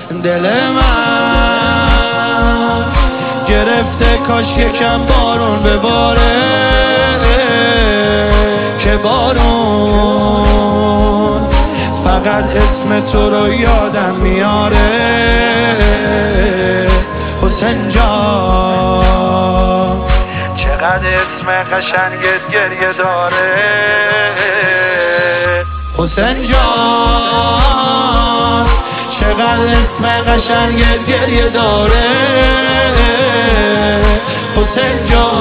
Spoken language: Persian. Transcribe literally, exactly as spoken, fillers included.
دل من گرفته، کاش یکم بارون بباره که بارون فقط اسم تو رو یادم میاره حسین جان. چقدر اسم قشنگت گریه داره حسین جان، چقدر اسم قشنگت گریه داره حسین جان.